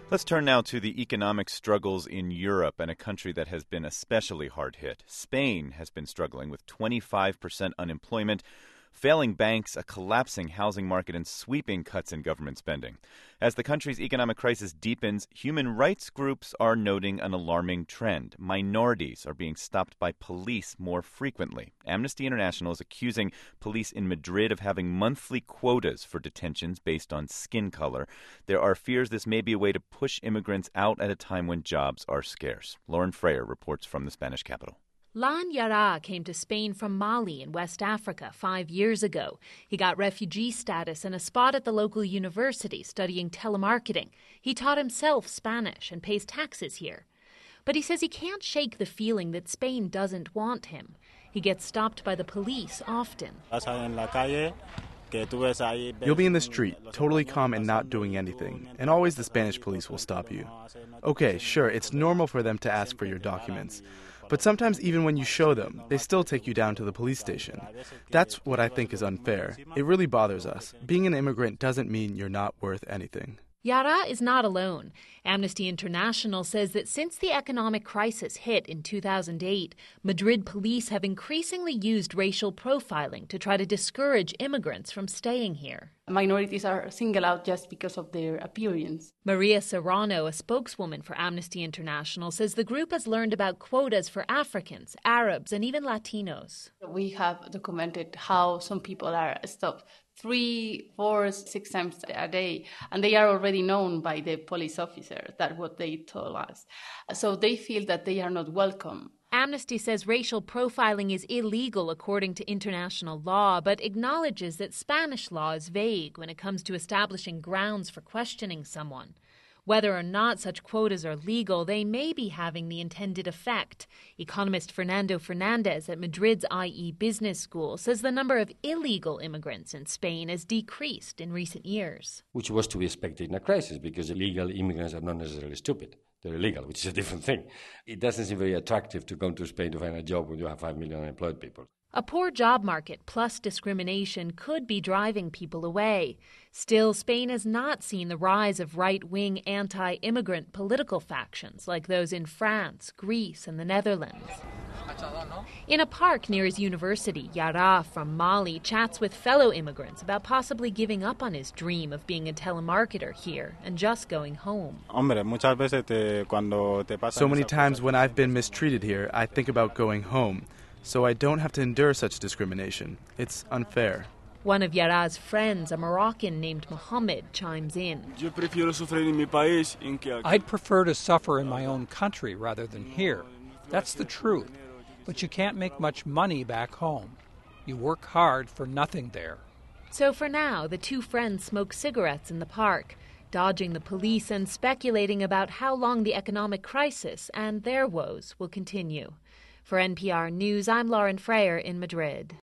Let's turn now to the economic struggles in Europe and a country that has been especially hard hit. Spain has been struggling with 25% unemployment, failing banks, a collapsing housing market, and sweeping cuts in government spending. As the country's economic crisis deepens, human rights groups are noting an alarming trend. Minorities are being stopped by police more frequently. Amnesty International is accusing police in Madrid of having monthly quotas for detentions based on skin color. There are fears this may be a way to push immigrants out at a time when jobs are scarce. Lauren Freyer reports from the Spanish capital. Lan Yara came to Spain from Mali in West Africa 5 years ago. He got refugee status and a spot at the local university studying telemarketing. He taught himself Spanish and pays taxes here. But he says he can't shake the feeling that Spain doesn't want him. He gets stopped by the police often. You'll be in the street, totally calm and not doing anything, and always the Spanish police will stop you. Okay, sure, it's normal for them to ask for your documents. But sometimes even when you show them, they still take you down to the police station. That's what I think is unfair. It really bothers us. Being an immigrant doesn't mean you're not worth anything. Yara is not alone. Amnesty International says that since the economic crisis hit in 2008, Madrid police have increasingly used racial profiling to try to discourage immigrants from staying here. Minorities are singled out just because of their appearance. Maria Serrano, a spokeswoman for Amnesty International, says the group has learned about quotas for Africans, Arabs, and even Latinos. We have documented how some people are stopped 3, 4, 6 times a day, and they are already known by the police officer. That's what they told us. So they feel that they are not welcome. Amnesty says racial profiling is illegal according to international law, but acknowledges that Spanish law is vague when it comes to establishing grounds for questioning someone. Whether or not such quotas are legal, they may be having the intended effect. Economist Fernando Fernandez at Madrid's IE Business School says the number of illegal immigrants in Spain has decreased in recent years. Which was to be expected in a crisis, because illegal immigrants are not necessarily stupid. They're illegal, which is a different thing. It doesn't seem very attractive to come to Spain to find a job when you have 5 million unemployed people. A poor job market plus discrimination could be driving people away. Still, Spain has not seen the rise of right-wing anti-immigrant political factions like those in France, Greece, and the Netherlands. In a park near his university, Yara from Mali chats with fellow immigrants about possibly giving up on his dream of being a telemarketer here and just going home. So many times when I've been mistreated here, I think about going home, so I don't have to endure such discrimination. It's unfair. One of Yara's friends, a Moroccan named Mohammed, chimes in. I'd prefer to suffer in my own country rather than here. That's the truth. But you can't make much money back home. You work hard for nothing there. So for now, the two friends smoke cigarettes in the park, dodging the police and speculating about how long the economic crisis and their woes will continue. For NPR News, I'm Lauren Freyer in Madrid.